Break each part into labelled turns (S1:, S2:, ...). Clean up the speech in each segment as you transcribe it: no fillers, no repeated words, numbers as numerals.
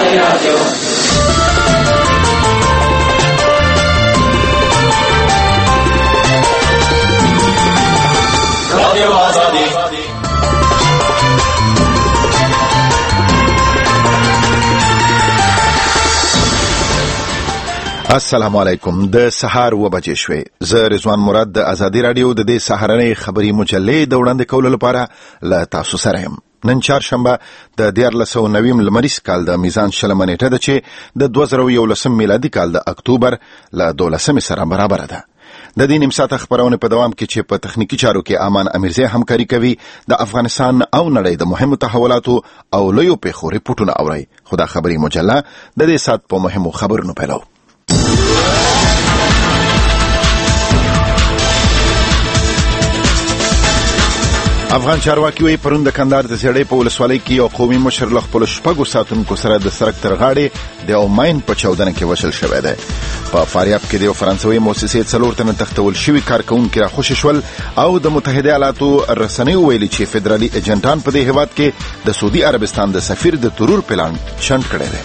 S1: السلام علیکم. د سهار و بجې شوې. زه رضوان مراد د ازادي رادیو د دې سهارنۍ خبری مجلې د وړاندې کولو لپاره له تاسو سره یم. نن چهارشنبه د 1490 لمریز کال د میزان شلمه نیټه ده چې د 2011 میلادي کال د اکتوبر له 12 سره برابر ده. د دې نیم ساعته خبرونه په دوام کې چې په تخنیکی چارو کې امان امیرزی همکاري کوي، د افغانستان او نړۍ د مهمو تحولاتو او لویو پیښو ریپورتونه اوري. خدا خبری مجله د دې سات په مهمو خبرونو پیلو. افغان چارواکي وایي پرون د کندهار د زیړې په ولسوالۍ کې یو قومي مشر له خپلو شپږو ساتونکو سره د سړک تر غاړې د یو ماین په چاودنه کې وژل شوی دی. په فاریاب کې د یو فرانسوي مؤسسې 4 تنه تښتول شوي کارکوونکي راخوشي شول او د متحده ایالاتو رسنیو ویلي چې فدرالي ایجنټان په دې هیواد کې د سعودي عربستان د سفیر د ترور پلان شنډ کړی دی.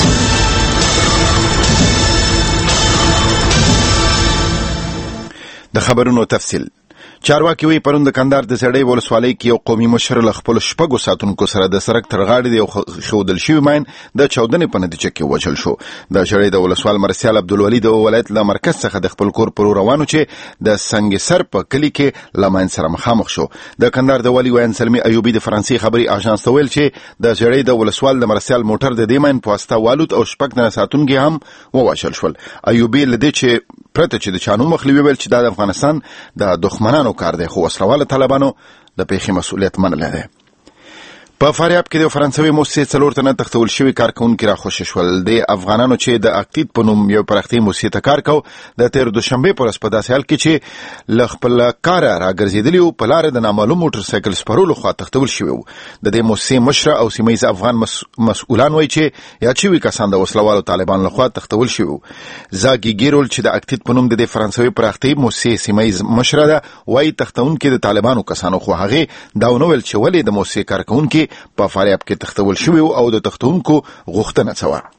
S1: د خبرونو تفصیل. چارواکي وایي پرون د کندهار د زیړې ولسوالۍ کې یو قومي مشر له خپلو شپږو ساتونکو سره د سړک تر غاړې د یو ښودل شوي ماین د چاودنې په نتیجه کې وژل شو. د زیړې د ولسوال مرسیال عبدالولي د ولایت له مرکز څخه د خپل کور پر روانو چې د سنگسر په کلي کې له ماین سره مخامخ شو. د کندهار د والي ویان سلمي ایوبي د فرانسې خبري اژانس ته ویل چې د زیړې د ولسوال د مرسیال موټر د دې ماین په واسطه والوت او شپږ تنه ساتونکي هم ووژل شول. ایوبي لدې چې پرته چې د چانو مخلوي ویل چې د افغانستان د دښمنانو کار دی، خو وسلواله طالبانو د پیښې مسؤلیت منلی دی. په فاریاب کې د فرانسوي مؤسسې 4 تنه تښتول شوي کارکوونکي راخوشي شول. د افغانانو چې د اکتیت په نوم یو پرختي مؤسسې ته کار کو د تیر دوشنبه پر ورځ په داسې حال کې چې له خپل کار راګرځېدلي او په لار د نامعلوم موټر سایکل سپرولو خوا تښتول شوي وو. د دې مؤسسې مشر او سیمه ییز افغان مسؤلان وایي چې یاد شوي کسان د وسلوالو طالبان لخوا تښتول شوي وو. زاګي ګیرول چې د اکتیت په نوم د فرانسوي پرختي مؤسسې سیمه ییز مشر ده وایي تښتونکي د طالبانو کسانو خو هغه دا ونویل چې ولې د مؤسسې کارکوونکي په فاریاب کې تښتول شوي او د تښتونکو غوښتنه څه وه.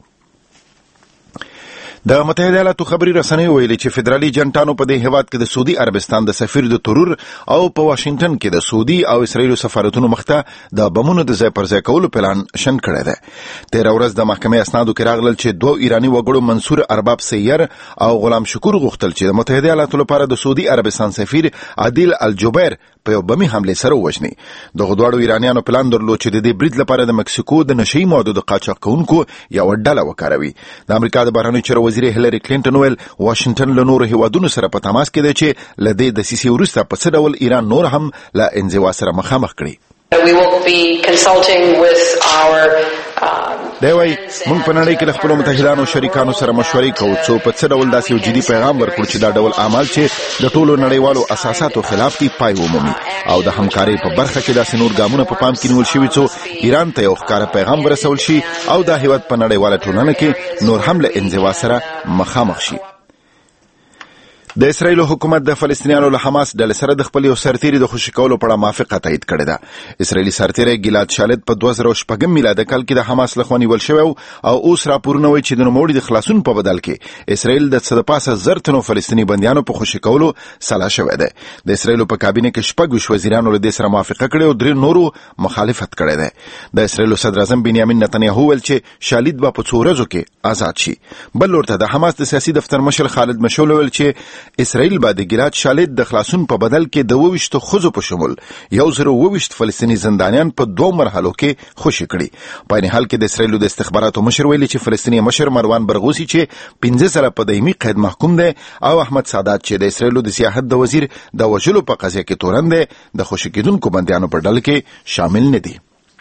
S1: د متحده ایالاتو خبري رسنیو ویلي چې فدرالي ایجنټانو په دې هیواد کې د سعودي عربستان د سفیر د ترور او په واشنگټن کې د سعودي او اسرائیل سفارتونو مخته د بمونو د ځای پر ځای کولو پلان شنډ کړی دی. تیر ورځ د محکمې اسنادو کې راغلل چې 2 ایراني وګړو منصور ارباب سیر او غلام شکور غوښتل چې د متحده ایالاتو لپاره د سعودي عربستان سفیر عادل الجبیر په یو بمي حمله سره وژني. دغه دواړو ایرانیانو پلان درلود چې د دې برید لپاره د مکسیکو د نشئی موادو د قاچاق کوونکو یو ډله وکاروي. د امریکا د بهرنیو چارو وزیر هیلری کلینټن ویل واشنگټن له نورو هیوادونو سره په تماس کې دی چې له دې دسیسې وروسته په څه ډول ایران نور هم له انزوا سره مخامخ کړي.
S2: We will be consulting with our
S1: دی وایي موږ په نړۍ کې له خپلو متحدانو شریکانو سره مشورې کوو څو په څه ډول داسې یو جدي پیغام ورکړو چې دا ډول اعمال چې د ټولو نړیوالو اساساتو خلاف دي پای ومومي او د همکارۍ په برخه کې داسې نور ګامونه په پام کې نیول شوي څو ایران ته یو ښکاره پیغام ورسول شي او دا هیواد په نړیواله ټولنه کې نور هم له انزوا سره مخامخ شي. د اسرائیل حکومت د فلسطینیانو له حماس ډلې سره د خپل یو سرتیري د خوشي کولو په اړه موافقه تایید کړې ده. اسرائیلي سرتیری ګیلاد شالد په 2006 میلادي کال کې د حماس لخوا نیول شوی او اوس راپورونه وایي چې د نوموړي د خلاصون په بدل کې اسرائیل د څه د پاسه 1000 تنو فلسطیني بندیانو په خوشي کولو سلا شوی دی. د اسرائیل په کابینه کې 6 وزیرانو له دې سره موافقه کړې او 3 نورو مخالفت کړې ده. د اسرائیل صدر اعظم بنیامین نتنیاهو ویل چې شالد به په 2 ورځو کې آزاد شي. بل ورته د حماس د سیاسي دفتر مشر خالد مشعل ویل چې اسرائیل به د ګیلاد شالد د خلاصون په بدل کې د 22 ښځو په شمول 122 فلسطیني زندانیان په 2 مرحلو کې خوشي کړي. په این حال کې د اسرائیل د استخباراتو مشر ویلي چې فلسطیني مشر مروان برغوثي چې 15 سره په دایمي قید محکوم دی او احمد سادات چې د اسرائیل د سیاحت د وزیر د وژلو په قضیه کې تورن دی د خوشي کېدونکو بندیانو په ډله کې شامل نه دي.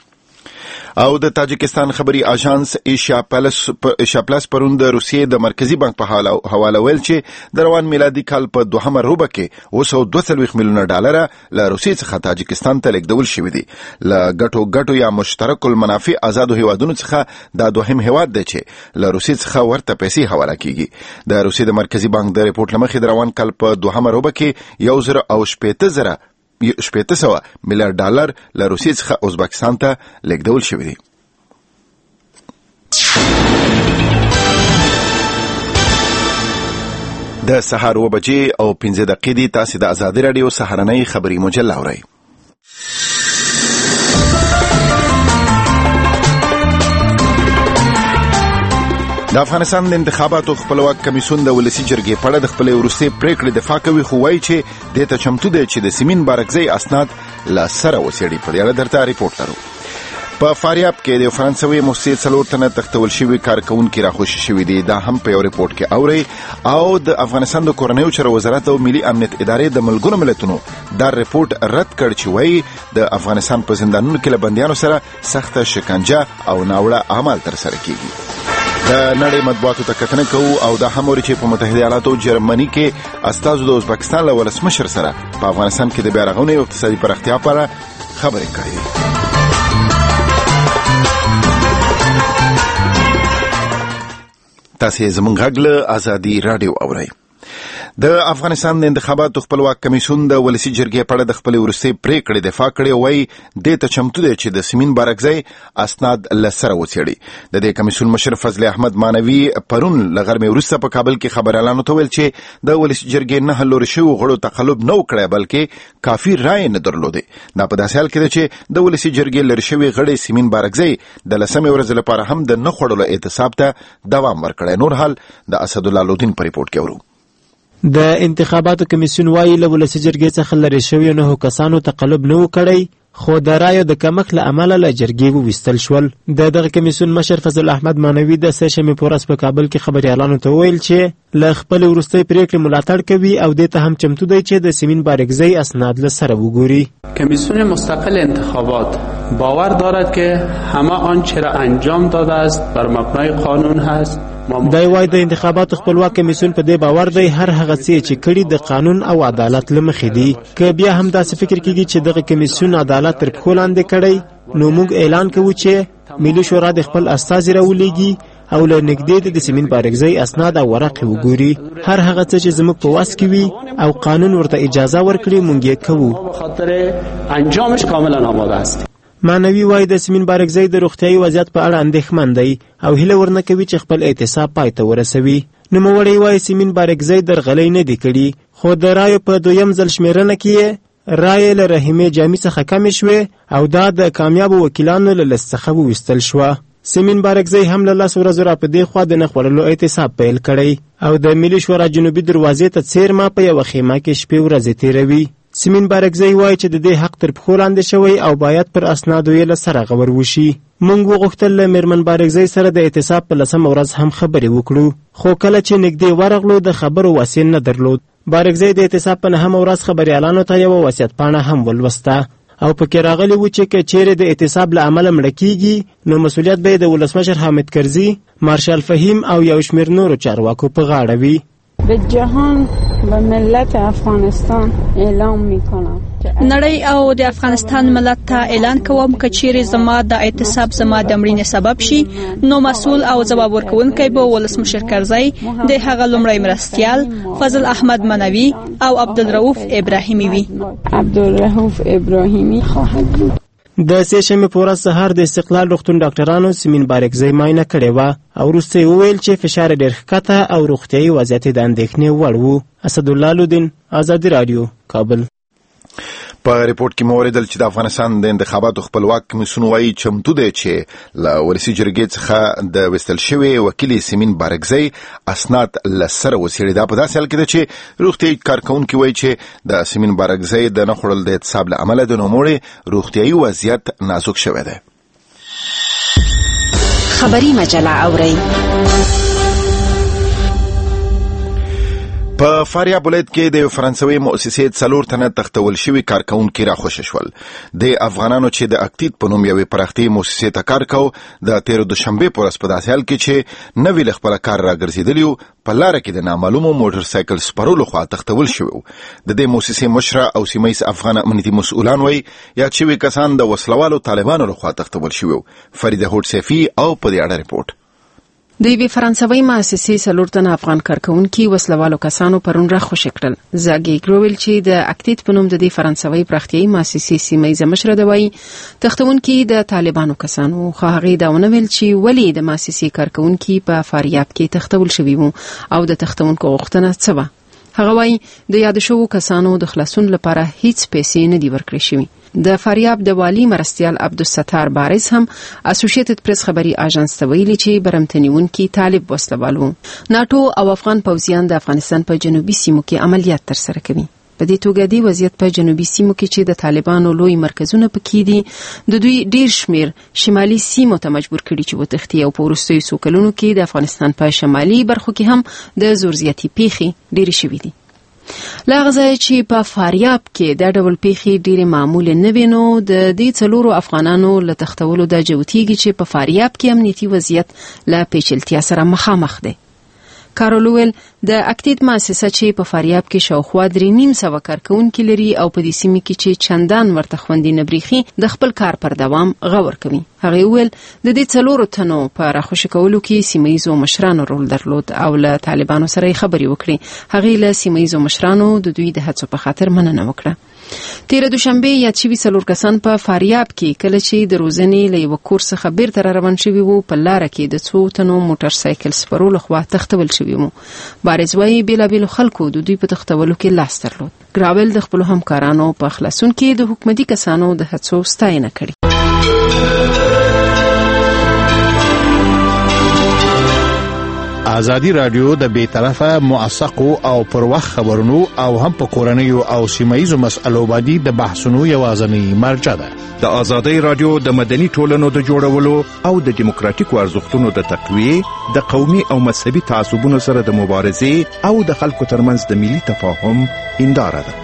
S1: او د تاجکستان خبري اژانس ایشیا پلس پرون د روسیې د مرکزی بانک په حواله ویل چې د روان میلادي کال په دوهمه روبه کې 242 میلیونه ډالر له روسیې څخه تاجکستان ته لیږدول شوي دي. له ګټو یا مشترک المنافع آزادو هیوادونو څخه دا دوهم هیواد دی چې له روسیې څخه ورته پیسې حواله کیږي. د روسیې د مرکزی بانک د ریپورت لمخې د روان کال په دوهمه روبه کې 1,800 میلیارډ ډالر له روسیې څخه ازبکستان ته لیږدول شوي دي. د سهار 9 بجې او 15 دقیقې دي. تاسو د آزادۍ رادیو سهارنۍ خبري مجله اورئ. د افغانستان د انتخاباتو خپلواک کمیسیون د ولسی جرګې په اړه د خپلې وروستۍ پریکړې دفاع کوي، خو وایي چې د ته چمتو دی چې د سیمین بارکزی اسناد لا سره وڅېړي. په دې اړه درته ریپورت لرو. په فاریاب کې د فرانسوي موسسې 4 تنه تختول شوي کارکونکي راخوشي شوي دي. دا هم په یو ریپورت کې اوري. او د افغانستان د کورنیو چارو وزارت او ملي امنیت ادارې د ملګرو ملتونو دا ریپورت رد کړ چې وایي د افغانستان په زندانونو کې له بندیانو سره سخته شکنجه او ناوړه اعمال ترسره کیږي. د نړۍ مطبوعاتو ته کتنه کوو او دا هم اوري چې په متحده ایالاتو جرمني کې استازو د ازبکستان له ولسمشر سره په افغانستان کې د بیا رغونې او اقتصادي پراختیا په اړه خبرې کړې. تاسو زموږ غږ له آزادي رادیو اورئ. د افغانستان د انتخاباتو خپلواک کمیسیون د ولسی جرګې په اړه د خپلې وروستۍ پریکړې دفاع کړې، وایي د ته چمتو دی چې د سیمین بارکزی اسناد له سره وڅېړي. د دې کمیسیون مشر فضل احمد مانوي پرون له غرمې وروسته په کابل کې خبريالانو ته ویل چې د ولسی جرګې نه لوري شوي غړو تقلب نه وکړي بلکې کافي رائے نه درلودي. دا په داسې حال کې ده چې د ولسی جرګې لوري شوي غړي سیمین بارکزی د لسمې ورځې لپاره هم د نه خوړلو اعتصاب ته دوام ورکړی. نور حال د اسدالله لودین په ریپورت کې اورو.
S3: د انتخاباتو کمیسیون وايي له ولسی جرګې څخه لري شوی نه کسانو تقلب نه وکړي، خو د رایو د کمښت له امله له جرګې وویستل شول. دغه کمیسیون مشر فضل احمد مانوي د سشنبې په ورځ په کابل کې خبريالانو ته ویل چې له خپل وروستۍ پریکړې ملاتړ کوي او د ته هم چمتو دی چې د سیمین بارکزی اسناد له سره وګوري.
S4: کمیسیون مستقل انتخابات باور دارد که همه آنچه را انجام داده است بر مبنای قانون هست.
S3: دا وایي د انتخاباتو خپلواک کمیسیون په دې باور دی هر هغه څه چې کړي د قانون او عدالت له مخې دي. که بیا هم داسې فکر کیږي چې دغه کمیسیون عدالت تر پښو لاندې کړی، نو موږ اعلان کوو چې ملي شورا د خپل استازي راولېږي او له نږدې د سیمین بارکزی اسناد او ورقې وګوري. هر هغه څه چې زموږ په واس کې وي او قانون ورته اجازه ورکړي موږ یې کوو.
S4: به خاطر انجامش کاملا آماده است.
S3: مانوي وايي د سیمین بارکزی د روغتیايي وضعیت په اړه اندېښمن دی او هیله ورنه کوي چې خپل اعتصاب پای ته ورسوي. نوموړی وايي سیمین بارکزی درغلۍ نه دی کړي، خو د رایو په دویم ځل شمیرنه کې رایې له رحیمې جامي څخه کمې شوې او دا د کامیابو وکیلانو له لست څخه وویستل شوه. سیمین بارکزی هم له 10 ورځو را په دې خوا د نه خوړلو اعتصاب پیل کړی او د ملي شورا جنوبي دروازې ته څیرمه په یوه خیمه کې شپې ورځې تیروي. سیمین بارکزی وایي چې د دې حق تر پښو لاندې شوی او باید پر اسنادو یې له سره غور وشي. موږ وغوښتل له میرمن بارکزی سره د اعتصاب په 10مه ورځ هم خبرې وکړو، خو کله چې نږدې ورغلو د خبرو وسیل نه درلود. بارکزی د اعتصاب په 9مه ورځ خبريالانو ته یوه وصیتپاڼه هم ولوسته او پکې راغلی و چې که چیرې د اعتصاب له امله مړه کیږي نو مسؤلیت به د ولسمشر حامد کرزي، مارشال فهیم او یو شمېر نورو چارواکو په غاړه وي.
S5: به جهان و ملت افغانستان اعلام میکنم
S6: نړۍ او د افغانستان ملت ته اعلان کوم که چیرې زما د اعتصاب زما د مړینې سبب شي نو مسؤل او ځواب ورکوونکی به ولسمشر کرزی، د هغه لومړی مرستیال فضل احمد مانوي او عبدالرؤف ابراهیمي وي.
S5: عبدالرؤف ابراهیمي خواهد بود.
S3: د سهشنبې په ورځ سهار د استقلال روغتون ډاکټرانو سیمین بارکزی معاینه کړې وه او وروسته یې وویل چې فشار ډېر ښکته او روغتیايي وضعیت د اندېښنې وړ و. اسدالله لودین، آزادي رادیو، کابل.
S1: په ریپورت کې مو اوریدل چې د افغانستان د انتخاباتو خپلواک کمیسیون وايي چمتو دی چې له ولسی جرګې څخه د وستل شوی وکیل سیمین بارکزی اسناد له سره وڅېړي. دا په داسې حال کې ده چې روغتیايي کارکونکي وايي چې د سیمین بارکزی د نه خوړل د اعتصاب له امله د نوموړي روغتیايي وضعیت نازک شوی دی.
S7: خبري مجله اورئ.
S1: په فاریاب ولایت کې د فرانسوي مؤسسې 4 تنه تختول شوي کارکونکي راخوشي شول. د افغانانو چې د اکتیت په نوم یوې پراختي مؤسسې ته کار کاوه د 13 دوشنبه په ورځ په داسې حال کې چې نوې له خپل کار راګرځېدلی په لاره کې د نامعلومو موټر سایکل سپرولو خوا تختول شوی. د دې مؤسسې مشره او سیمایي افغان امنیتي مسؤلان وایي یاد شوي کسان د وسلوالو طالبانو لخوا تختول شوی. فریده هوډ سیفي او په دې اړه ریپورت.
S7: د یوې فرانسوي مؤسسې 4 تنه افغان کارکونکي وسلوالو کسانو پرون راخوشي کړل. زاګي ګروول چې د اکتیت په نوم د دې فرانسوي پراختیايي مؤسسې سیمه مشره دی وایي تختونکي د طالبانو کسانو، خو هغه دا ونه ویل چې ولی د مؤسسې کارکونکي په فاریاب کې تختول شوي وو او د تختونکو غوښتنه څه وه. هغه وايي د یاد شوو کسانو د خلاصون لپاره هیڅ پیسې نه دی ورکړې شوی. د فاریاب د والی مرستیال عبدالستار بارز هم اسوسییټډ پریس خبري اژانس ته ویلي چې برمتنیونکي طالب وسلوالو ناتو او افغان پوځیان د افغانستان په جنوبي سیمو کې عملیات ترسره کوي. په دې توګه دی وضعیت په جنوبي سیمو کې چې د طالبانو لوی مرکزونه پکې دي د دوی ډیر شمیر شمالي سیمو ته مجبور کړي چې وتښتي او په وروستیو څو کلونو کې د افغانستان په شمالي برخو کې هم د زورزیاتي پیښې ډېرې شوې دي. لاغزه چې په فاریاب کې د ډول پیښې ډېرې معمول نه وینو د دې څلورو افغانانو له تختولو د جوتیږي چې په فاریاب کې امنیتي وضعیت له پیچلتیا سره مخامخ دی. کارولویل د اکتیت مؤسسه چې په فاریاب کې شاوخوا 3.5 کارکونکي لري او په دې سیمه کې چې چندان ورته خوندې نه بریخي د خپل کار پر دوام غور کوي. هغه ویل د دې څلورو تنو په راخوشي کولو کې سیمایزو مشرانو رول درلود او له طالبانو سره خبري وکړي. هغه له سیمایزو مشرانو د دوی د هڅو په خاطر مننه وکړه. تیر دوشنبه یاد شوي 4 کسان په فاریاب کې کله چې د روزنې له یو کور څخه بیرته روان شوي وو په لار کې د څو تنو موټر سایکل سپرو لخوا تختول شوي وو. بارز وايي بیلابیل خلکو د دوی په تختولو کې لاس درلود. ګراول د خپل همکارانو په خلاصون کې د حکومتي کسانو د هڅو ستاینه کړې.
S1: ازادي رادیو د بیطرفه موثقو او پر وخت خبرونو او هم په کورنیو او سیمایي مسألو باندې د بحثونو یوازنی مرجع ده. د ازادي رادیو د مدني ټولنو د جوړولو او د دیموکراتیکو ارزښتونو د تقویه د قومي او مذهبي تعصبونو سره د مبارزې او د خلکو ترمنځ د ملي تفاهم هنداره ده.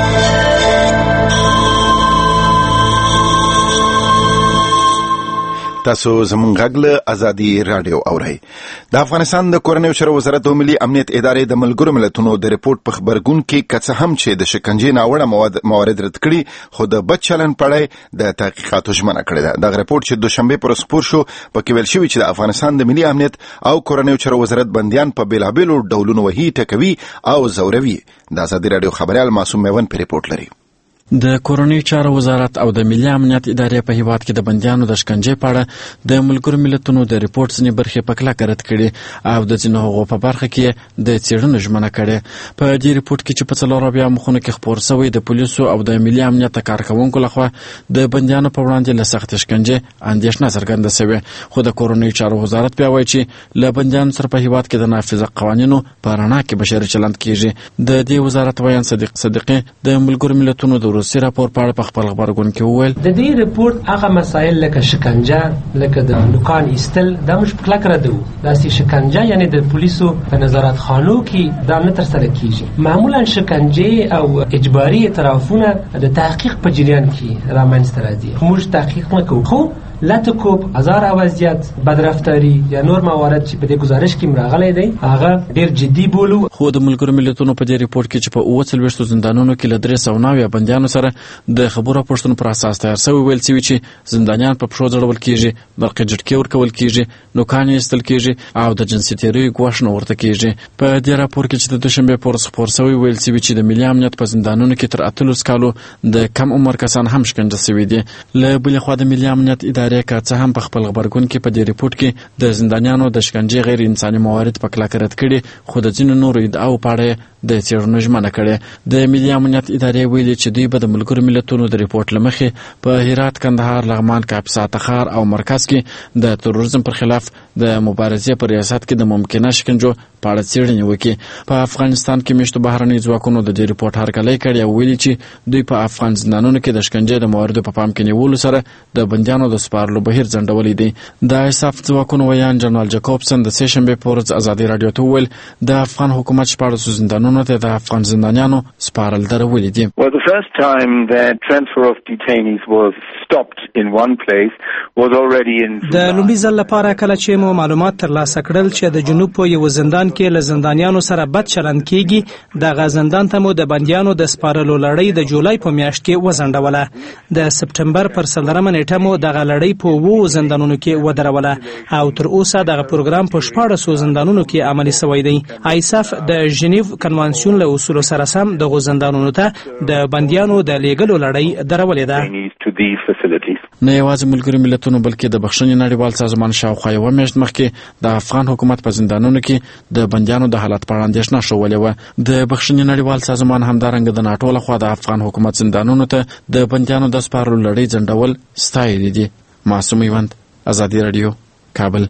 S1: تاسو زمونږ غږ له ازادي رادیو اورئ. د افغانستان د کورنیو چارو وزارت او ملي امنیت ادارې د ملګرو ملتونو د ریپورت په خبرګون کې کڅ هم چې د شکنجې ناوړه موارد رد کړي خو د بد چلن پړای د تحقیقاتو ژمنه کړې ده. د ریپورت چې دوشنبه پر خپور شو پکې ویل شوی چې د افغانستان د ملي امنیت او کورنیو چارو وزارت بنديان په بیلابیلو ډولونو وهي ټکوي او زوروي. د ازادي رادیو خبريال معصوم میون په ریپورت لري.
S8: د کورنیو چارو وزارت او د ملي امنیت ادارې په هیواد کې د بندیانو د شکنجې په اړه د ملګرو ملتونو د ریپورت ځینې برخې په کلکه رد کړي او د ځینو هغو په برخه کې د څېړنو ژمنه کړې. په دې ریپورت کې چې په 4 مخونو کې خپور شوی د پولیسو او د ملي امنیت کارکوونکو لخوا د بندیانو په وړاندې له سخت شکنجې اندېښنه څرګنده شوې. خو د کورنیو چارو وزارت بیا وایي چې له بندیانو سره په هیواد کې د نافذه قوانینو په رڼا کې بشري چلند کیږي. د دې وزارت ویان صدیق صدیقی د ملګرو ملتونو د روسي راپور په اړه په خپل خبرګون کې وویل
S9: د دې ریپورت هغه مسایل لکه شکنجه لکه د نوکان ایستل دا مش په کلک رد وو. دا سي شکنجه یعنی د پولیسو په نظارت خانو کې دا نه تر سره کیږي. معمولا شکنجه او اجباري اعترافونه د تحقیق په جریان کې رامنځته راځي. موږ تحقیق نه کوو خو لاتکوب هزار وضعیت بدرفتاری یا نور موارد چې په دې گزارش کې مراغلي دي هغه ډیر جدي بولو.
S8: خو د ملګرو ملتونو په دې ریپورت کې چې په 40 زندانونو کې له 390 بندیانو سره د خبرو پښتون پر اساس تیار شوی ویل چې زندانیان په پښو ځړول کیږي، برقي جټکي ورکول کیږي، نوکان ایستل کیږي او د جنسي تیری ګواښ نه ورته کیږي. په دې راپور کې چې د دوشنبه پر خبر شوی ویل چې د ملي امنیت په زندانونو کې تر 8 کالو د کم عمر کسان هم شکنجه شوي دي. له بلې خوا د ملي امنیت ادارې که څه هم په خپل خبرګون کې په دې ریپورت کې د زندانیانو د شکنجې غیر انساني موارد په کلکه رد کړي خو د ځینو نورو ادعاو په اړه د څېړنو ژمنه کړې. د ملي امنیت ادارې ویلي چې دوی به د ملګرو ملتونو د ریپورت له مخې په هرات، کندهار، لغمان، کاپیسا، تخار او مرکز کې د تروریزم پر خلاف د مبارزې په ریاست کې د ممکنه شکنجو په اړه څېړنې وکړي. په افغانستان کې میشتو بهرني ځواکونو د دې ریپورت هرکلی کړی او ویلي چې دوی په افغان زندانونو کې د شکنجې د مواردو په پام کې نیولو سره د بندیانو د سپارلو بهیر ځنډولی دی. د ایساف ځواکونو ویان جنرال جاکوبسن د سه شنبې په ورځ ازادي رادیو ته وویل د افغان حکومت 14 زندانونو ته د افغان زندانیانو سپارل درولي دي.
S10: Well, the first time that transfer of detainees was stopped in one place was already in
S11: د لومړي ځل لپاره کله چې مو معلومات ترلاسه کړل چې د جنوب په یو زندان کې له زندانیانو سره بد چلند کیږي د غزندان ته مو د بندیانو د سپارلو لړۍ د جولای په میاشت کې وزندوله. د سپټمبر پر 13 نیټه مو د لړۍ په 2 زندانونو کې ودروله او تر اوسه د پروګرام په 14 زندانونو کې عملي شوی دی. ایساف د ژنیو کنوانسیون له اصولو سره سم د زندانونو ته د بندیانو د لیږلو لړۍ درولې ده.
S8: نه یوازې ملګرو ملتونو بلکې د بخښنې نړیوال سازمان شاوخوا یوه میاشت مخکې د افغان حکومت په زندانونو کې د بندیانو د حالت په اړه اندېښنه ښودلې وه. د بخښنې نړیوال سازمان همدارنګه د ناټو لخوا د افغان حکومت زندانونو ته د بندیانو د سپارلو لړۍ ځنډول ستایلي دي. معصوم میوند، ازادي راډیو، کابل.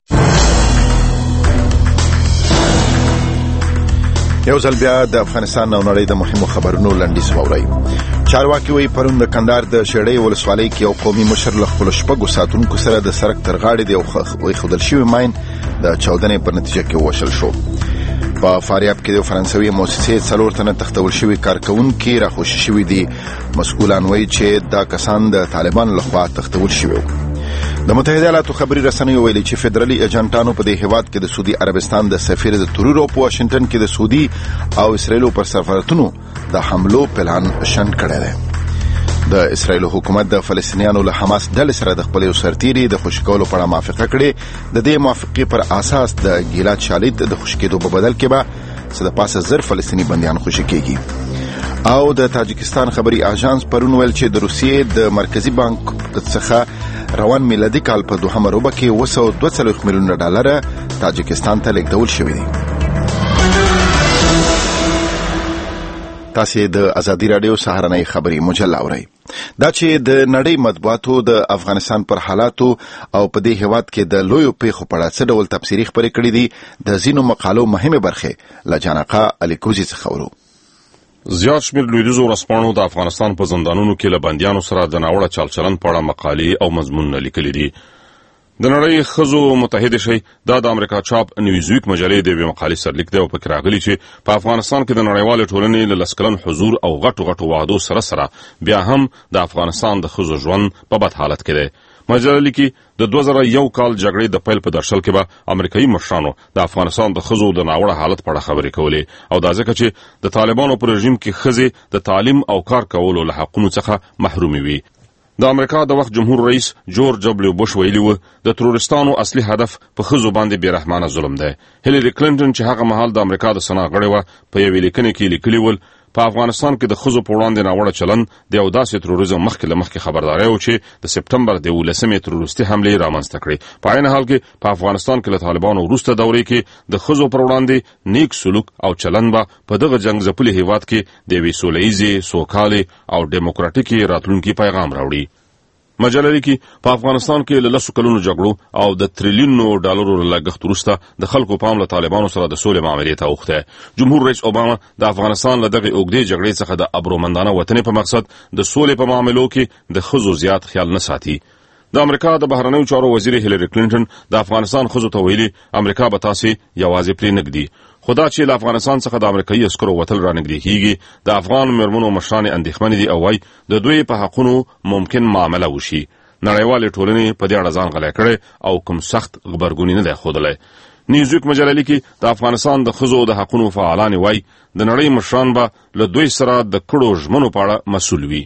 S1: یو ځل بیا د افغانستان او نړۍ د مهمو خبرونو لنډیز واورئ. چارواکي وایي پرون د کندهار د شېړۍ ولسوالۍ کې یو قومي مشر له خپلو 6 ساتونکو سره د سړک تر غاړې د یو ایښودل شوي ماین د چاودنې په نتیجه کې ووژل شو. په فاریاب کې د فرانسوي موسسې 4 تنه تښتول شوي کارکوونکي راخوشي شوي دي. مسؤلان وایي چې دا کسان د طالبانو لخوا تښتول شوي وو. د متحده ایالاتو خبري رسنیو ویلي چې فدرالي ایجنټانو په دې هیواد کې د سعودي عربستان د سفیر د ترورو په واشنگټن کې د سعودي او اسرایلو پر سفارتونو د حملو پلان شنډ کړی دی. د اسرایلو حکومت د فلسطینیانو له حماس ډلې سره د خپل یو سرتیري د خوشي کولو په اړه موافقه کړې. د دې موافقې پر اساس د ګیلاد شالید د خوشي کېدو په بدل کې به څه د پاسه 1000 فلسطیني بندیان خوشي کېږي. او د تاجکستان خبري اژانس پرون ویل چې د روسیې د مرکزی بانک څخه روان میلادي کال په دوهمه روبه کې 242 میلیون ډالر تاجکستان ته لیږدول شوي دي. تاسو د ازادي رادیو سهارنۍ خبري مجله اورئ. دا چې د نړۍ مطبوعاتو د افغانستان پر حالاتو او په دې هیواد کې د لویو پیښو په اړه څه ډول تبصرې خبرې کړې دي، د ځینو مقالو مهمه برخه لجانقه الیکوزي څخه اورو.
S12: زیات شمیر لویدیځو ورځپاڼو د افغانستان په زندانونو کې له بندیانو سره د ناوړه چلچلن په اړه مقالې او مضمونونه لیکلي دي. د نړۍ ښځو متحده شي دا د امریکا چاپ نیوزویک مجلې د یوې مقالې سرلیک دی او پکې راغلي چې په افغانستان کې د نړیوالې ټولنې له لسکلن حضور او غټو وعدو سره بیا هم د افغانستان د ښځو ژوند په بد حالت کې دی. مجله لیکي د 2001 کال جګړې د پیل په درشل کې به امریکایي مشرانو د افغانستان د ښځو د ناوړه حالت په اړه خبرې کولې او دا ځکه چې د طالبانو پر رژیم کې ښځې د تعلیم او کار کولو له حقونو څخه محرومې وي. د امریکا د وخت جمهور رئیس جورج دبلیو بوش ویلي و د تروریستانو اصلي هدف په ښځو باندې بیرحمانه ظلم دی. هیلری کلینټن چې هغه مهال د امریکا د سنا غړې و په یوې لیکنې کې لیکلي ول په افغانستان کې د ښځو په وړاندې ناوړه چلن د یو داسې تروریزم مخکې خبرداري و چې د سپټمبر د 11مې تروریستي حملې رامنځته کړې. په عین حال کې په افغانستان کې له طالبانو وروسته دورې کې د ښځو پر وړاندې نیک سلوک او چلن به په دغه جنگ ځپلي هیواد کې د یوې سولهییزې سوکالې او ډیموکراتیکې راتلونکي پیغام راوړي. مجله لیکي په افغانستان کې له 10 کلونو جګړو او د تریلیونو ډالرو لګښت وروسته د خلکو پام له طالبانو سره د سولې معاملې ته اوښته. جمهور رئیس اوباما د افغانستان له دغه اوږدې جګړې څخه د ابرومندانه وطنې په مقصد د سولې په معاملو کې د ښځو زیات خیال نه ساتي. د امریکا د بهرنیو چارو وزیر هیلری کلینټن د افغانستان ښځو ته ویلي امریکا به تاسې یوازې پرې نږدي. خدا چې له افغانستان څخه د امریکایي عسکرو وتل رانږدې کیږي د افغان مېرمنو مشرانې اندېښمنې دي او وايي د دوی په حقونو ممکن معامله وشي. نړیوالې ټولنې په دې اړه ځان غلی کړی او کوم سخت غبرګونی نه دی ښودلی. نیوزویک مجله لیکي د افغانستان د ښځو د حقونو فعالان وايي د نړۍ مشران به له دوی سره د کړو ژمنو په اړه مسؤل وي.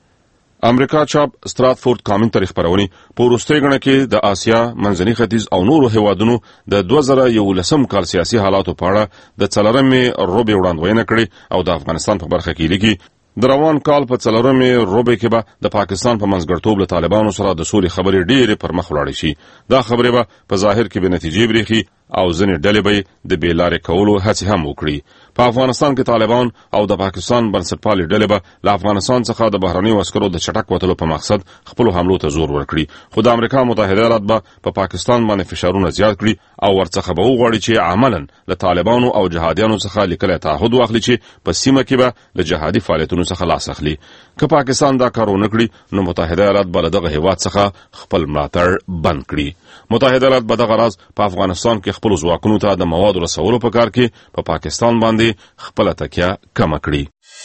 S12: امریکا چاپ ستراتفورد کامنټري خپرونې په وروستۍ ګڼه کې د آسیا، منځني ختیځ او نورو هیوادونو د 2011 کال سیاسي حالاتو په اړه د 4مې روبې وړاندوینه کړې او د افغانستان په برخه کې لیکي د روان کال په 4مې روبې کې به د پاکستان په منځګړتوب له طالبانو سره د سولې خبرې ډېرې پر مخ ولاړې شي. دا خبرې به په ظاهر کې به نتیجې برېښي او ځینې ډلې به د بېلارې کولو هڅې هم وکړي. په افغانستان کې طالبان او د پاکستان بنسټپالې ډلې به له افغانستان څخه د بهرنیو عسکرو د چټک وتلو په مقصد خپلو حملو ته زور ورکړي. خو د امریکا متحده ایالات به په پاکستان باندې فشارونه زیات کړي او ورڅخه به وغواړي چې عملاً له طالبانو او جهادیانو څخه لیکلی تعهد واخلي چې په سیمه کې به له جهادي فعالیتونو څخه لاس اخلي. که پاکستان دا کار ونه کړي نو متحده ایالات به له دغه هیواد څخه خپل ملاتړ بند کړي. متحده ایالات به دغه راز په افغانستان کې خپلو ځواکونو ته د موادو رسولو په کار کې په پاکستان باندې خپله تکیه کمه کړي.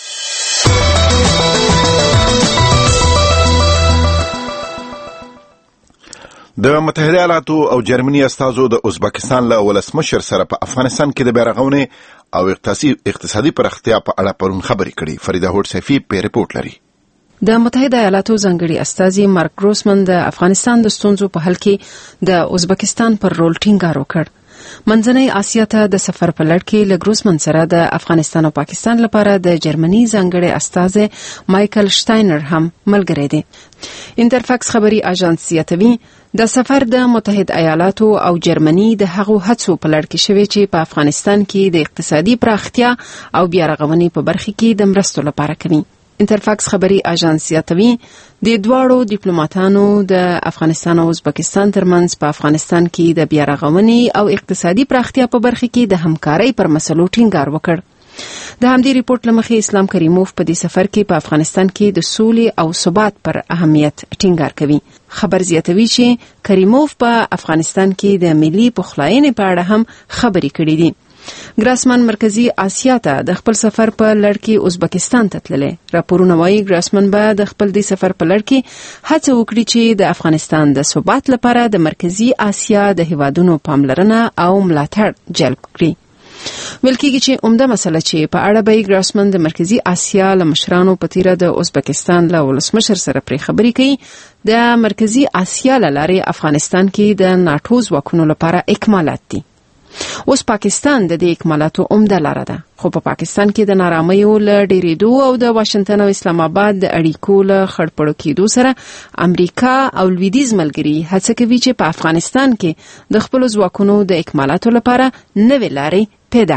S1: د متحده ایالاتو او جرمني استازو د ازبکستان له ولسمشر سره په افغانستان کې د بیارغونې او اقتصادي پراختیا په اړه پرون خبرې کړي. فریده هوډ سیفي په ریپورت لري.
S7: د متحده ایالاتو ځانګړي استازي مارک ګروسمن د افغانستان د ستونزو په حل کې د ازبکستان پر رول ټینګار وکړ. منځنۍ آسیا ته د سفر په لړ کې له ګروسمن سره د افغانستان او پاکستان لپاره د جرمني ځانګړي استازي مایکل شتاینر هم ملګری دی. انټرفاکس خبري اژانس یاتوي د سفر د متحد ایالاتو او جرمني د هغو هڅو په لړ کې شوی چې په افغانستان کې د اقتصادي پراختیا او بیا رغونې په برخه کې د مرستو لپاره کوي. انټرفاکس خبري اژانس یاتوي د دواړو ډیپلوماټانو د افغانستان او ازبکستان ترمنځ په افغانستان کې د بیا رغونې او اقتصادي پراختیا په برخه کې د همکارۍ پر مسلو ټینګار وکړ. د همدې ریپورت لمخې اسلام کریموف په دې سفر کې په افغانستان کې د سولې او ثبات پر اهمیت ټینګار کوي. خبر زیاتوي چې کریموف په افغانستان کې د ملي پخلاینې په اړه هم خبرې کړې دي. ګراسمن مرکزی آسیا ته د خپل سفر په لړ کې ازبکستان ته تللی. راپورونه وايي ګراسمن به د خپل دې سفر په لړ کې هڅه وکړي چې د افغانستان د ثبات لپاره د مرکزی آسیا د هیوادونو پاملرنه او ملاتړ جلب کړي. ویل کېږي چې عمده مسله چې په اړه به ګراسمن د مرکزی آسیا له مشرانو په تیره د ازبکستان له ولسمشر سره پرې خبرې کوي د مرکزی آسیا له لارې افغانستان کې د ناټو ځواکونو لپاره اکمالات دي. اوس پاکستان د دې اکمالاتو عمده لاره ده، خو په پاکستان کې د نارامیو له ډېرېدو او د واشنگټن او اسلام آباد د اړیکو له خړپړو کېدو سره امریکا او لویدیځ ملګري هڅه کوي چې په افغانستان کې د خپلو ځواکونو د اکمالاتو لپاره نوې لارې پیدا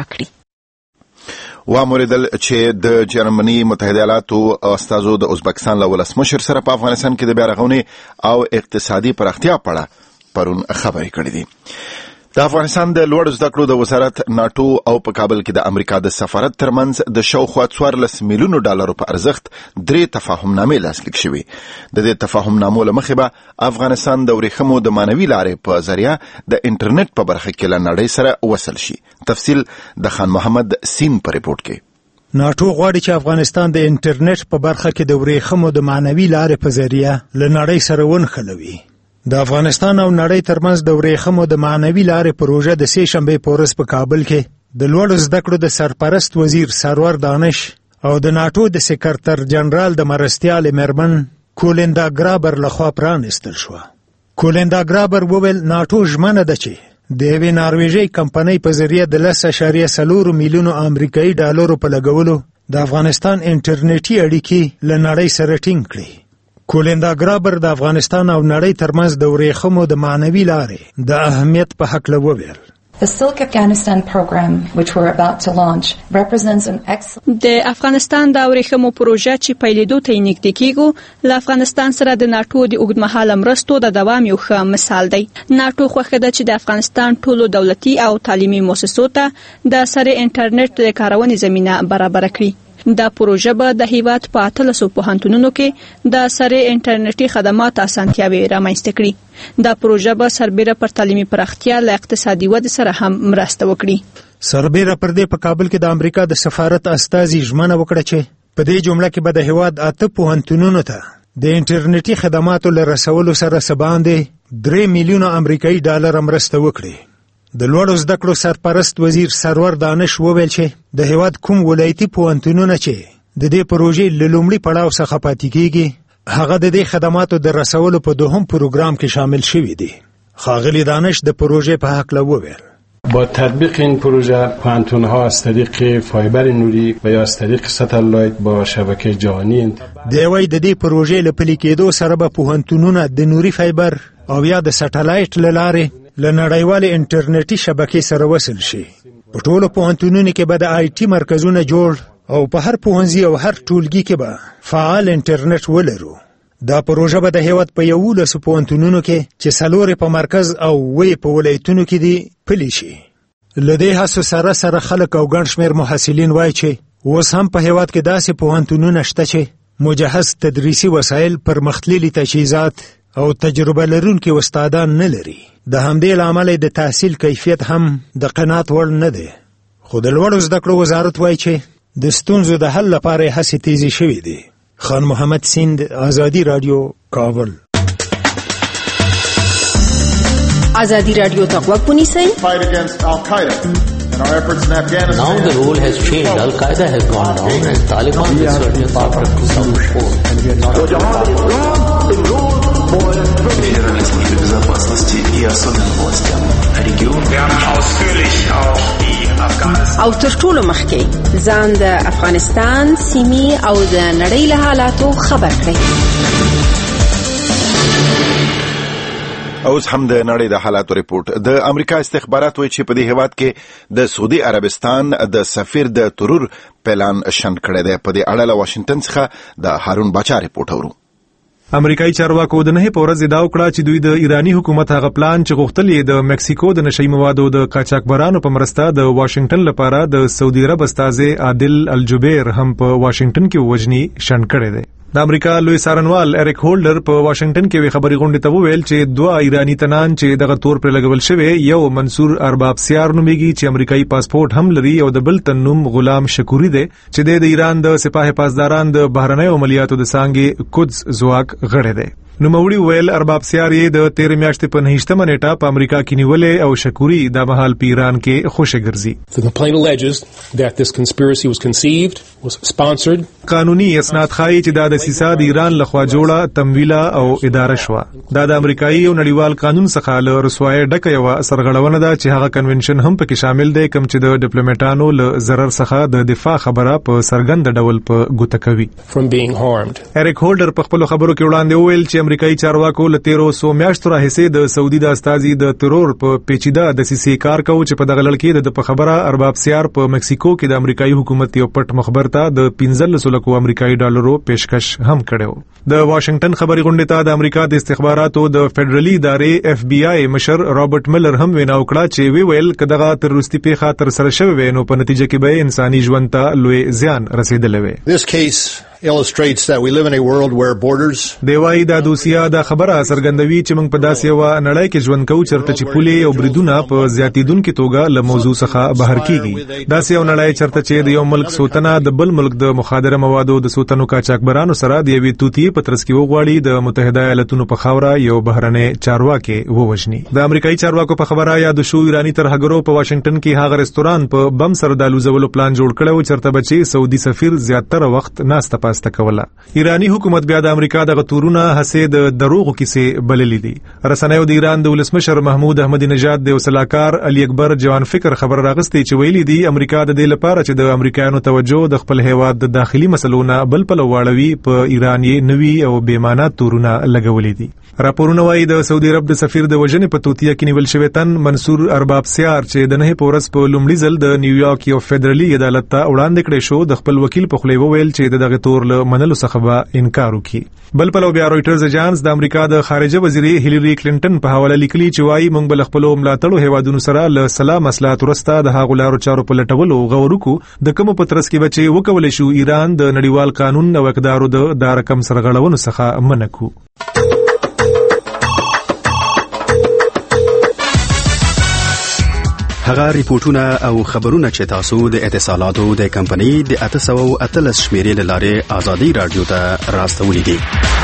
S7: کړي.
S1: واموریدل چې د جرمني متحده ایالاتو استازو د ازبکستان له ولسمشر سره په افغانستان کې د بیا رغونې او اقتصادي پراختیا په اړه پرون خبرې کړې دي. د افغانستان د لوړ زده کړو د وزارت ناټو او په کابل کې د امریکا د سفارت ترمنځ د شاوخوا 14 میلیونو ډالرو په ارزښت 3 تفاهمنامې لاسلیک شوې. د دې تفاهمنامو له مخې به افغانستان د ورېښمو د مانوي لارې په ذریعه د انټرنیټ په برخه کې له نړۍ سره وصل شي. تفصیل د خان محمد سین په ریپورت کې.
S13: ناټو غواړي چې افغانستان د انټرنیټ په برخه کې د ورېښمو د مانوي لارې په ذریعه له نړۍ سره ونښلوي. د افغانستان او نړۍ ترمنځ د ورېښمو د معنوي لارې پروژه د سې شنبې په ورځ په کابل کې د لوړ زده کړو د سرپرست وزیر سرور دانش او د ناټو د سکرټر جنرال د مرستیال میرمن کولیندا ګرابر لخوا پرانستل شو. کولیندا ګرابر وویل ناټو ژمنه ده چې د یوې نارویژي کمپنۍ په ذریعه د 10.4 میلیونو امریکایي ډالرو په لګولو د افغانستان انټرنیټي اړیکې له نړۍ سره ټینګ کړي. کولیندا ګرابر د افغانستان او نړۍ ترمنځ د ورېښمو د معنوي لارې د اهمیت په هکله وویل.
S14: The Silk Afghanistan program which we're about to launch represents an excellent
S6: د افغانستان د ورېښمو پروژه چې پیلېدو ته نږدې کېږي له افغانستان سره د ناټو د اوږدمهاله مرستو د دوام یو ښه مثال دی. ناټو خوښه ده چې د افغانستان ټولو دولتي او تعلیمي مؤسسو ته د سره انټرنیټ د کارونې زمینه برابر کړي. دا پروژه به د هیواد په 1300 پوهنتونونو کې د سره انټرنیټي خدمات اسانتیاوي رامنځته کړي. دا پروژه به سربېره پر تعلیمي پراختیا له اقتصادي ودې سره هم مرسته وکړي.
S13: سربېره پر دې په کابل کې د امریکا د سفارت استازي ژمنه وکړه چې په دې جمله کې به د هیواد 8 پوهنتونونو ته د انټرنیټي خدماتو له رسولو سره سباندې 3 میلیونه امریکایي ډالر مرسته وکړي. د لوړو زده کړو سرپرست وزیر سرور دانش وویل چې د هیواد کوم ولایتي پوهنتونونه چې د دې پروژې له لومړي پړاو څخه پاتې کېږي هغه د دې خدماتو د رسولو په دوهم پروګرام کې شامل شوي دي. ښاغلي دانش د پروژې په هکله وویل
S15: با تطبیق این پروژه پوهنتون‌ها از طریق فایبر نوری و یا از طریق ستلایت با شبکه جهانی
S13: دی وایي د دې پروژې له پلي کېدو سره به پوهنتونونه د نوري فایبر او یا د سټلایت له لارې له نړیوالې انټرنیټي شبکې سره وصل شي. په ټولو پوهنتونونو کې به د آی ټي مرکزونه جوړ او په هر پوهنځي او هر ټولګي کې به فعال انټرنیټ ولرو. دا پروژه به د هیواد په 11 پوهنتونونو کې چې 4 په مرکز او 8 په ولایتونو کې دي پلي شي. له دې هڅو سره سره خلک او ګڼ شمېر محصلین وایي چې اوس هم په هیواد کې داسې پوهنتونونه شته چې مجهز تدریسي وسایل، پرمختللي تجهیزات او تجربه لرونکي استادان نه لري. د همدې لامل د تحصیل کیفیت هم د قناعت وړ نه دی. خو د لوړو زده کړو وزارت وایي چې د ستونزو د حل لپاره هڅې تیزې شوې دي. خان محمد سیند، آزادی رادیو، کابل.
S7: آزادی رادیو ته غوږ ونیسئ.
S16: Now the role has changed. Al-Qaeda has gone down and Taliban is certainly part of 2004.
S17: Федеральной службе безопасности и особенным властям региона.
S7: او تر ټولو مخکې ځان د افغانستان سیمې او د نړۍ له حالاتو خبر کړئ.
S1: اوس هم د نړۍ د حالاتو ریپورت. د امریکا استخبارات وایي چې په دې هیواد کې د سعودي عربستان د سفیر د ترور پلان شنډ کړی دی. په دې اړه له واشنگټن څخه د هارون باچا ریپورت اورو.
S17: امریکایي چارواکو د نه په ورځ دا وکړه چې دوی د ایرانی حکومت هغه پلان چې غوښتل یې د مکسیکو د نشئی موادو د قاچاقبرانو په مرسته د واشنگټن لپاره د سعودي عرب استازي عادل الجبیر هم په واشنگټن کې وژني شنډ کړی دی. د امریکا لوی سارنوال اریک هولډر په واشنگټن کې خبري غونډې ته وویل چې دوه ایرانی تنان چې دغه تور پر لګول شوی، یو منصور ارباب سیار نومېږي چې امریکایي پاسپورت هم لري، او د بل تن نوم غلام شکوري دی چې د ایران د سپاه پاسداران د بهرنیو عملیاتو د څانګې قدس ځواک غړی دی. نوموړي ویل ارباب سیار یې د 13 میاشتې په 9مه نیټه په امریکا کې نیولې او شکوري د مهال په ایران کې خوشی ګرځي. قانوني اسناد ښایي چې دا دسیسه د ایران لخوا جوړه، تمویله او اداره شوه. دا د امریکایي او نړیوال قانون څخه له رسوایي ډکه یوه سرغړونه ده چې هغه کنونشن هم پکې شامل دی کوم چې د ډیپلوماټانو له ضرر څخه د دفاع خبره په سرګند ډول په ګوته کوي. اریک هولډر په خپل خبرو کې وړاندې وویل چې امریکایي چارواکو له 1300 میاشتو راهیسې د سعودي د استازي د ترور په پیچیده دسیسې کار کوي چې په دغه لړ کې د په خبره ارباب سیار په مکسیکو کې د امریکایي حکومت یو پټ مخبر ته د 15 لکو امریکایي ډالرو پیشکش هم کړو. د واشنگټن خبري غونډې ته د امریکا د استخباراتو د فدرالي ادارې FBI مشر رابرټ ملر هم وینا وکړه چې ویل کداغه تروریستي پیښه تر سره شوې نو په نتیجه کې به انساني ژوند ته لوی زیان رسیدلی وي.
S18: illustrates that we live in a world where borders
S17: دیوای دا دوسیا دا خبره څرګندوي چې موږ په داسې یو نړۍ کې ژوند کوو چرته چې پولې او بریدونه په زیاتیدونکو توګه له موضوع څخه بهر کیږي. داسې یو نړۍ چرته چې د یو ملک سوتنه د بل ملک د مخادره موادو د سوتنو قاچاقبرانو سره د یوې توتی په ترڅ کې وغواړي د متحده ایالاتونو په خاوره یو بهرنۍ چارواکي ووجني. د امریکایي چارواکو په خبره یا د شو ایرانی ترهګرو په واشنگټن کې هغه رستوران په بم سره د لوزولو پلان جوړ کړو چرته بچي سعودي سفیر زیاتره وخت ناسته پاسته کوله. ایرانی حکومت بیا د امریکا د غتورونه هڅه د دروغو کیسې بللې دي. رسنیو د ایران د ولسمشر محمود احمدی نژاد د وسلاکار علي اکبر جوان فکر خبر راغستې چې ویلي دي امریکا د دې لپاره چې د امریکایانو توجه د خپل هیواد د داخلي مسلونو بل په لواړوي په ایران یې نوي او بیمانه تورونه لګولې دي. راپورونه وايي د سعودي عرب د سفیر د وژنې په توتیا کې نیول شوی تن منصور ارباب سیار چې د نه پورس په لومړي ځل د نیویارک یو فدرالي عدالت ته وړاندې کړی شو د خپل وکیل په خلی وویل چې دغه تور له منلو څخه به انکار وکړي. بل په لو بیا رويټرز اجانس د امریکا د خارجه وزیر هیلری کلینټن په حواله لیکلي چې وايي موږ بل خپل ملاتړو هیوادونو سره له سلام مصلحت ورسته د هغو لارو چارو په لټولو غوړو د کوم په ترڅ کې بچي وکول شو ایران د نړیوال قانون او اقدارو د رقم سرغړونو څخه منکو.
S19: هغه ریپورتونه او خبرونه چې تاسو د اتصالاتو د کمپنۍ د 813 شمیرې لاره ازادي رادیو ته راستولې دي.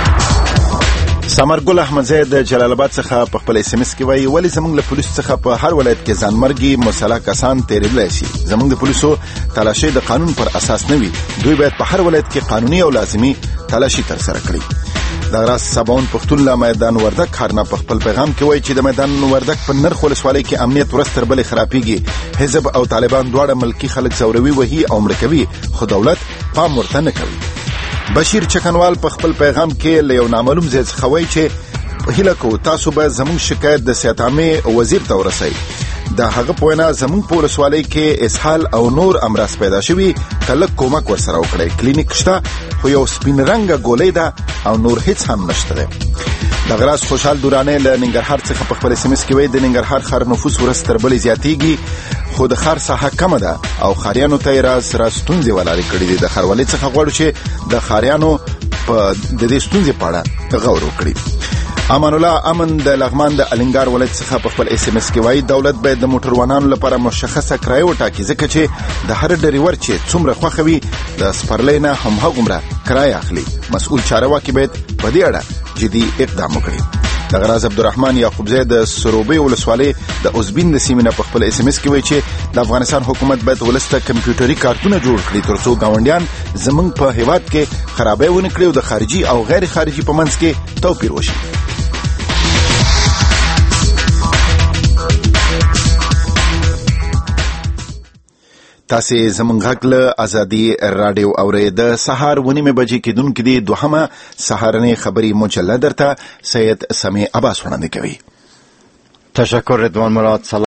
S1: سمرګل احمدزی د جلال آباد څخه په خپل اس ام اس کې وایي ولی زموږ له پولیس څخه په هر ولایت کې ځانمرګي مسله کسان تیرېدلی شي. زموږ د پولیسو تلاشي د قانون پر اساس نه وي. دوی باید په هر ولایت کې قانوني او لازمي تلاشي ترسره کړي. د راس سباون پښتون لا میدان وردک خارنه په خپل پیغام کې وایي چې د میدان وردک په نرخ ولسوالۍ کې امنیت ورستر بلې خرابېږي. حزب او طالبان دواړه ملکی خلک زوروي وهي او مړه کوي خو دولت پام ورته نه کوي. بشیر چکنوال په خپل پیغام کې له یو نامعلوم ځای څخه وایي چې هیله کوو تاسو به زموږ شکایت د صحت عامه وزیر ته ورسئ. دا هغه په وینا زموږ په ولسوالۍ کې اسهال او نور امراض پیدا شوي کله کومک ورسره وکړئ. کلینیک شته خو یو سپین رنګه ګولۍ ده او نور هیڅ هم نشته ده. د غراس خوشحال دورانه له ننګرهار څخه په خپل اس ام اس کې وایي د ننګرهار ښار نفوس ورستر بلې زیاتېږي خو د ښار ساحه کمه ده او ښاریانو ته ستونزې ولارې کړي دي. د ښاروالۍ څخه غواړو چې د ښاریانو په د دې ستونزې په اړه غور وکړي. امان الله امن د لغمان د الینګار ولایت څخه په خپل اس ام اس کې وایي دولت باید د موټروانانو لپاره مشخصه کرایه وټاکي ځکه چې د هر ډریور چې څومره خوښه وي د سپرلۍ نه هماغومره کرایه اخلي. مسؤل چارواکي باید په دې اړه جدي اقدام وکړي. د غراز عبدالرحمن یعقوبزی د سروبي ولسوالۍ د اوزبین د سیمې په خپل اس ام اس کې وایي چې د افغانستان حکومت باید ولسته کمپیوټري کارتونه جوړ کړي ترڅو ګاونډیان زمونږ په هیواد کې خرابې ونه کړي او د خارجي او غیر خارجي په منځ کې توپیر وشي. تاسې زموږ غږ له ازادي راډیو اورئ. د سهار 9 بجې کېدونکې دي 2مه سهارنۍ خبري مجله درته سید سمیع عباس وړاندې کوي.
S20: تشکر رضوان مراد.